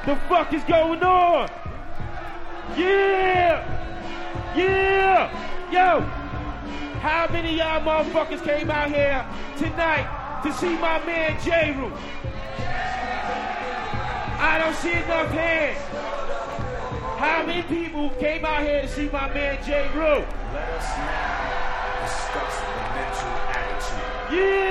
The fuck is going on? Yeah! Yeah! Yo! How many of y'all motherfuckers came out here tonight to see my man J-Ru? I don't see enough hands. How many people came out here to see my man J-Ru? Let us now discuss the mental attitude. Yeah!